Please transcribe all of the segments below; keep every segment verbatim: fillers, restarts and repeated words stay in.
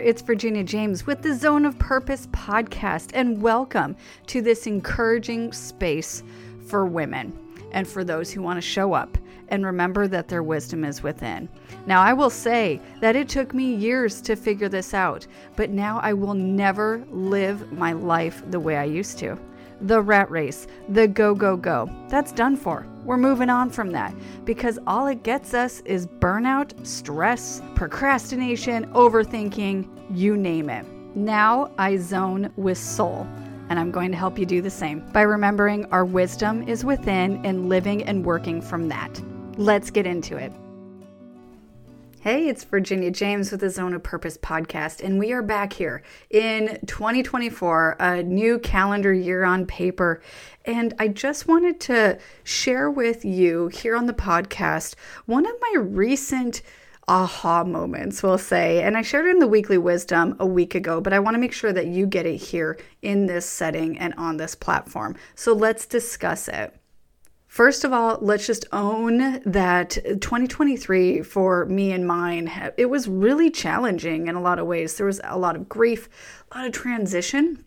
it's Virginia James with the Zone of Purpose podcast, and welcome to this encouraging space for women and for those who want to show up and remember that their wisdom is within. Now, I will say that it took me years to figure this out, but now I will never live my life the way I used to. The rat race, the go, go, go, that's done for. We're moving on from that because all it gets us is burnout, stress, procrastination, overthinking, you name it. Now I zone with soul, and I'm going to help you do the same by remembering our wisdom is within and living and working from that. Let's get into it. Hey, it's Virginia James with the Zone of Purpose podcast, and we are back here in twenty twenty-four, a new calendar year on paper. And I just wanted to share with you here on the podcast one of my recent aha moments, we'll say. And I shared it in the Weekly Wisdom a week ago, but I want to make sure that you get it here in this setting and on this platform. So let's discuss it. First of all, let's just own that twenty twenty-three for me and mine, it was really challenging in a lot of ways. There was a lot of grief, a lot of transition,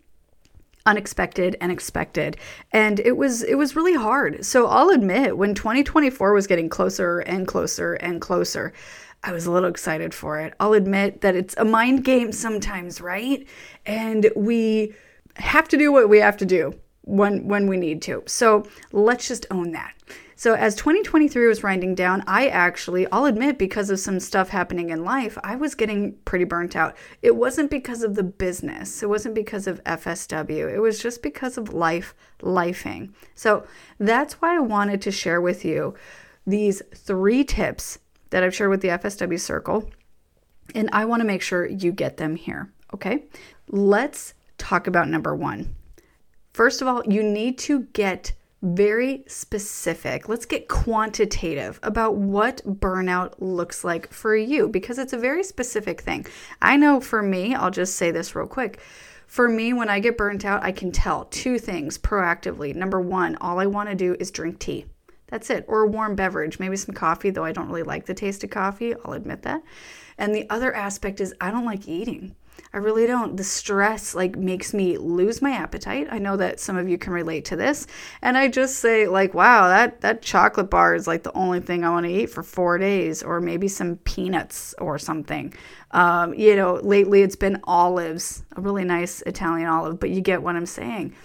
unexpected and expected. And it was it was really hard. So I'll admit, when twenty twenty-four was getting closer and closer and closer, I was a little excited for it. I'll admit that it's a mind game sometimes, right? And we have to do what we have to do when when we need to. So let's just own that. So as twenty twenty-three was winding down, I actually, I'll admit, because of some stuff happening in life, I was getting pretty burnt out. It wasn't because of the business. It wasn't because of F S W. It was just because of life, lifing. So that's why I wanted to share with you these three tips that I've shared with the F S W Circle. And I want to make sure you get them here. Okay? Let's talk about number one. First of all, you need to get very specific. Let's get quantitative about what burnout looks like for you, because it's a very specific thing. I know for me, I'll just say this real quick. For me, when I get burnt out, I can tell two things proactively. Number one, all I want to do is drink tea. That's it. Or a warm beverage, maybe some coffee, though I don't really like the taste of coffee. I'll admit that. And the other aspect is I don't like eating. I really don't. The stress like makes me lose my appetite. I know that some of you can relate to this. And I just say like, wow, that, that chocolate bar is like the only thing I want to eat for four days, or maybe some peanuts or something. Um, you know, lately it's been olives, a really nice Italian olive, but you get what I'm saying.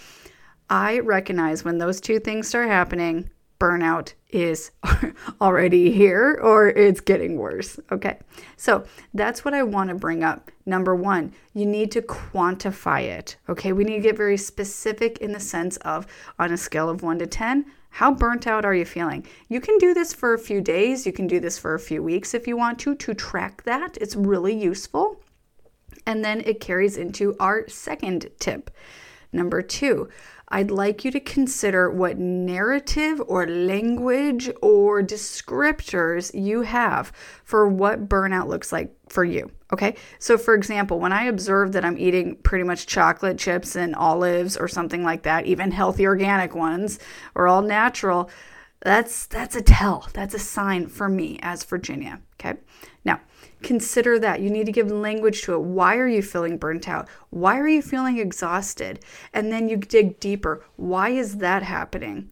I recognize when those two things start happening, burnout is already here or it's getting worse. Okay. So that's what I want to bring up. Number one, you need to quantify it. Okay. We need to get very specific in the sense of, on a scale of one to ten, how burnt out are you feeling? You can do this for a few days. You can do this for a few weeks if you want to, to track that. It's really useful. And then it carries into our second tip. Number two, I'd like you to consider what narrative or language or descriptors you have for what burnout looks like for you. Okay. So for example, when I observe that I'm eating pretty much chocolate chips and olives or something like that, even healthy organic ones or all natural, that's, that's a tell. That's a sign for me as Virginia. Okay. Now, consider that. You need to give language to it. Why are you feeling burnt out? Why are you feeling exhausted? And then you dig deeper. Why is that happening?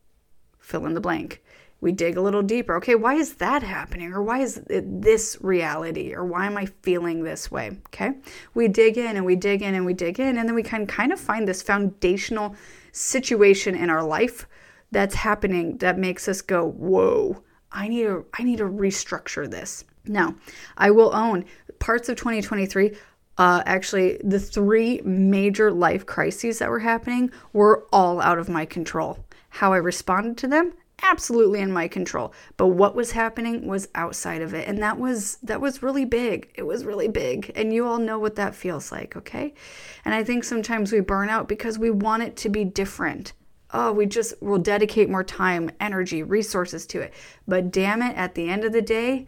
Fill in the blank. We dig a little deeper. Okay, why is that happening? Or why is it this reality? Or why am I feeling this way? Okay, we dig in and we dig in and we dig in. And then we can kind of find this foundational situation in our life that's happening that makes us go, whoa, I need to, I need to restructure this. Now, I will own parts of twenty twenty-three, uh, actually the three major life crises that were happening were all out of my control. How I responded to them, absolutely in my control. But what was happening was outside of it. And that was, that was really big. It was really big. And you all know what that feels like, okay? And I think sometimes we burn out because we want it to be different. Oh, we just will dedicate more time, energy, resources to it. But damn it, at the end of the day,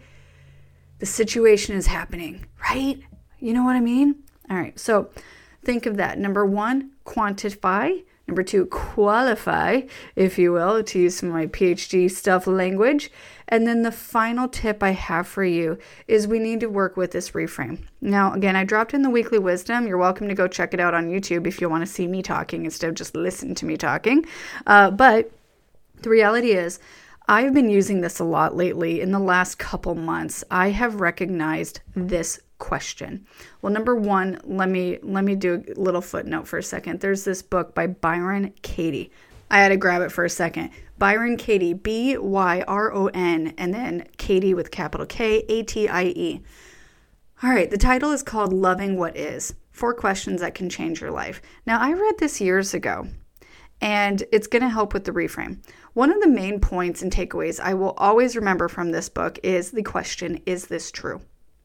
the situation is happening, right? You know what I mean? All right. So think of that. Number one, quantify. Number two, qualify, if you will, to use some of my PhD stuff language. And then the final tip I have for you is we need to work with this reframe. Now, again, I dropped in the weekly wisdom. You're welcome to go check it out on YouTube if you want to see me talking instead of just listen to me talking. Uh, but the reality is, I've been using this a lot lately. In the last couple months, I have recognized this question. Well, number one, let me let me do a little footnote for a second. There's this book by Byron Katie. I had to grab it for a second. Byron Katie, B Y R O N, and then Katie with capital K, A T I E. All right, the title is called Loving What Is, Four Questions That Can Change Your Life. Now, I read this years ago, and it's going to help with the reframe. One of the main points and takeaways I will always remember from this book is the question, is this true?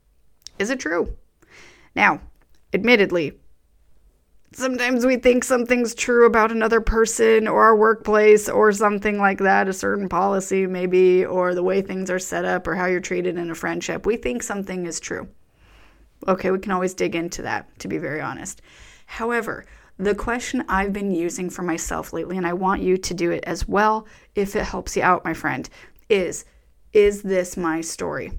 Is it true? Now, admittedly, sometimes we think something's true about another person or our workplace or something like that, a certain policy maybe, or the way things are set up or how you're treated in a friendship. We think something is true. Okay, we can always dig into that, to be very honest. However, the question I've been using for myself lately, and I want you to do it as well if it helps you out, my friend, is, is this my story?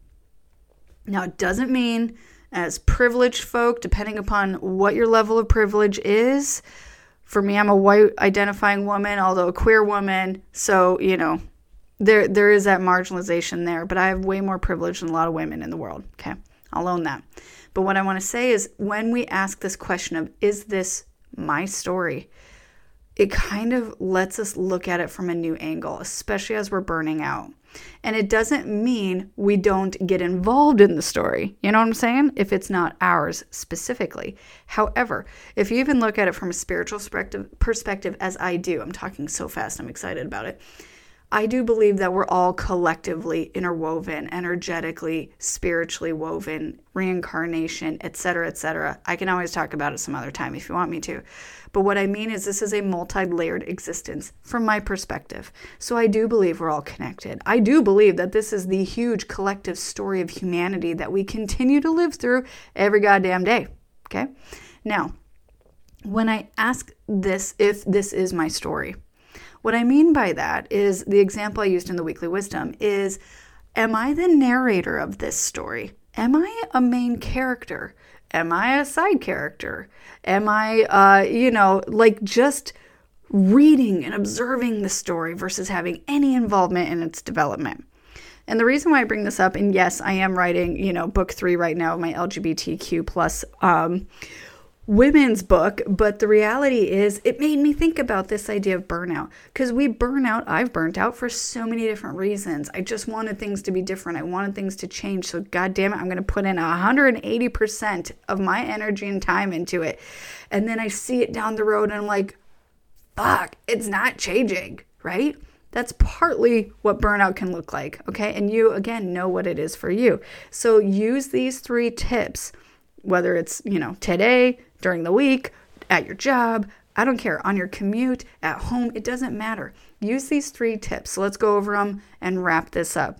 Now, it doesn't mean as privileged folk, depending upon what your level of privilege is. For me, I'm a white identifying woman, although a queer woman. So, you know, there there is that marginalization there. But I have way more privilege than a lot of women in the world. Okay, I'll own that. But what I want to say is when we ask this question of, is this my story? It kind of lets us look at it from a new angle, especially as we're burning out. And it doesn't mean we don't get involved in the story. You know what I'm saying? If it's not ours specifically. However, if you even look at it from a spiritual perspective, perspective as I do, I'm talking so fast, I'm excited about it. I do believe that we're all collectively interwoven, energetically, spiritually woven, reincarnation, et cetera, et cetera. I can always talk about it some other time if you want me to. But what I mean is this is a multi-layered existence from my perspective. So I do believe we're all connected. I do believe that this is the huge collective story of humanity that we continue to live through every goddamn day. Okay? Now, when I ask this, if this is my story, what I mean by that is the example I used in the Weekly Wisdom is, am I the narrator of this story? Am I a main character? Am I a side character? Am I, uh, you know, like just reading and observing the story versus having any involvement in its development? And the reason why I bring this up, and yes, I am writing, you know, book three right now, my L G B T Q plus um women's book, but the reality is it made me think about this idea of burnout, because we burn out. I've burnt out for so many different reasons. I just wanted things to be different. I wanted things to change. So God damn it, I'm going to put in one hundred eighty percent of my energy and time into it. And then I see it down the road and I'm like, fuck, it's not changing, right? That's partly what burnout can look like, okay? And you, again, know what it is for you. So use these three tips, whether it's, you know, today, during the week, at your job, I don't care, on your commute, at home, it doesn't matter. Use these three tips. So let's go over them and wrap this up.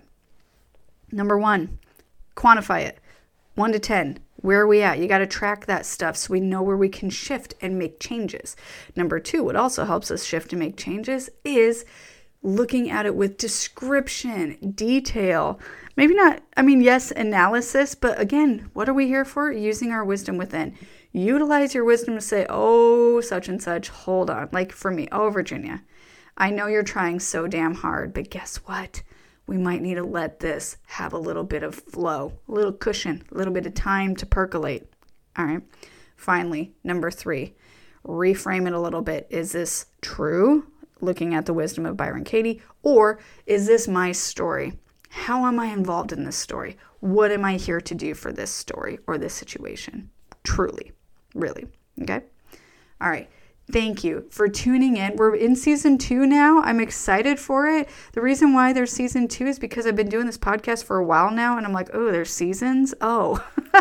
Number one, quantify it. One to ten. Where are we at? You got to track that stuff so we know where we can shift and make changes. Number two, what also helps us shift and make changes is looking at it with description, detail. Maybe not, I mean, yes, analysis, but again, what are we here for? Using our wisdom within. Utilize your wisdom to say, oh, such and such, hold on. Like for me, oh, Virginia, I know you're trying so damn hard, but guess what? We might need to let this have a little bit of flow, a little cushion, a little bit of time to percolate. All right. Finally, number three, reframe it a little bit. Is this true? Looking at the wisdom of Byron Katie, or is this my story? How am I involved in this story? What am I here to do for this story or this situation? Truly, really. Okay. All right. Thank you for tuning in. We're in season two now. I'm excited for it. The reason why there's season two is because I've been doing this podcast for a while now, and I'm like, oh, there's seasons. Oh,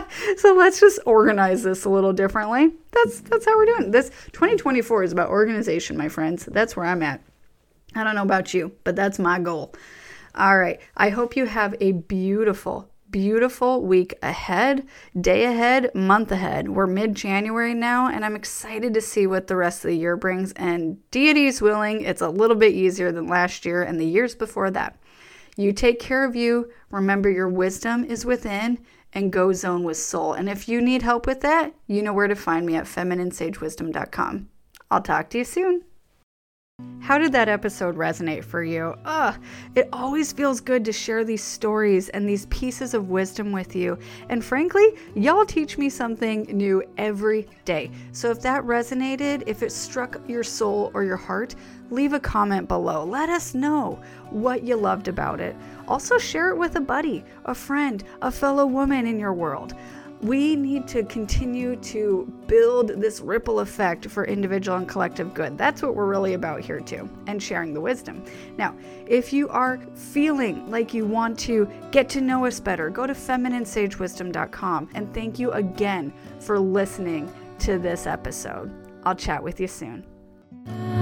so let's just organize this a little differently. That's that's how we're doing this. twenty twenty-four is about organization, my friends. That's where I'm at. I don't know about you, but that's my goal. All right. I hope you have a beautiful, beautiful week ahead, day ahead, month ahead. We're mid-January now, and I'm excited to see what the rest of the year brings. And deity's willing, it's a little bit easier than last year and the years before that. You take care of you. Remember, your wisdom is within, and go zone with soul. And if you need help with that, you know where to find me at feminine sage wisdom dot com. I'll talk to you soon. How did that episode resonate for you? Ugh, it always feels good to share these stories and these pieces of wisdom with you. And frankly, y'all teach me something new every day. So if that resonated, if it struck your soul or your heart, leave a comment below. Let us know what you loved about it. Also share it with a buddy, a friend, a fellow woman in your world. We need to continue to build this ripple effect for individual and collective good. That's what we're really about here too, and sharing the wisdom. Now, if you are feeling like you want to get to know us better, go to feminine sage wisdom dot com. And thank you again for listening to this episode. I'll chat with you soon.